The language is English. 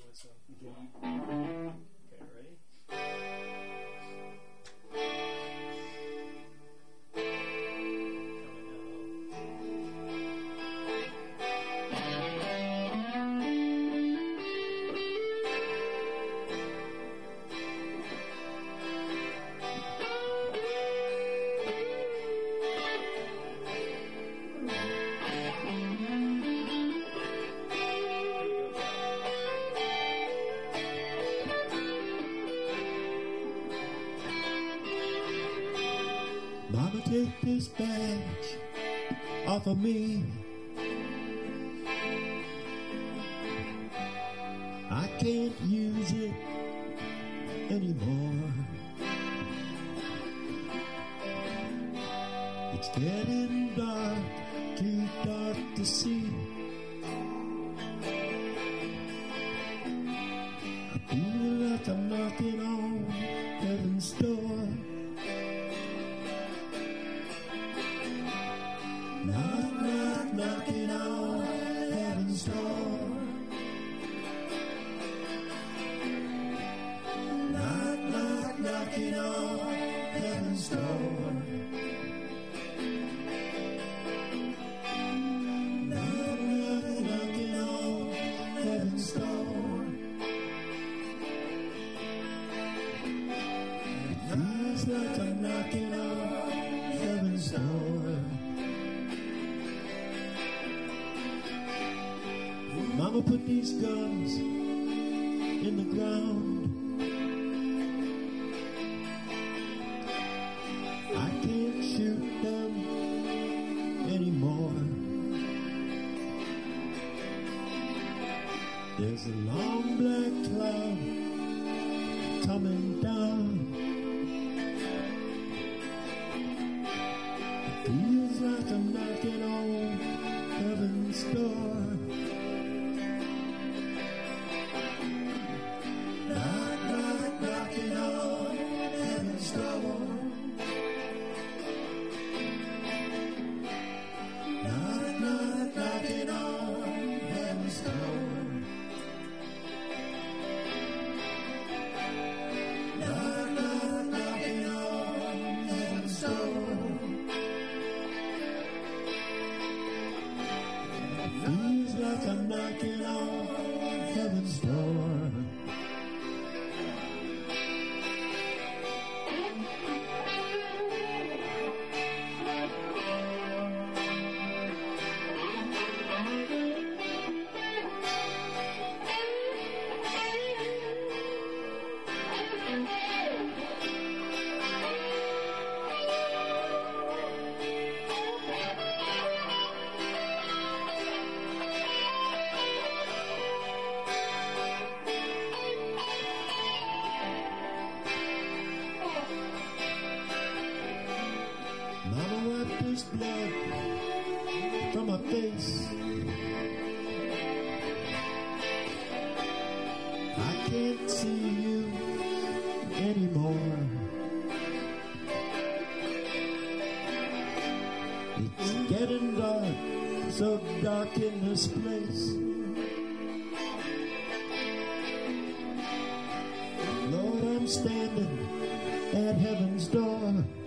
this one. Okay, ready? Mama, take this badge off of me. I can't use it anymore. It's getting dark, too dark to see. I feel like I'm knocking on heaven's door. Knock, knock, knocking on heaven's door. Knock, knock, knocking on heaven's door. Knock, knock, knocking on heaven's door. It feels like I'm knocking on heaven's door. Mama, put these guns in the ground. I can't shoot them anymore. There's a long black cloud coming down. It feels like I'm knocking on heaven's door. Feels like I'm knocking on heaven's door. Mama, wipe this blood from my face. I can't see you anymore. It's getting dark, so dark in this place. Lord, I'm standing at heaven's door.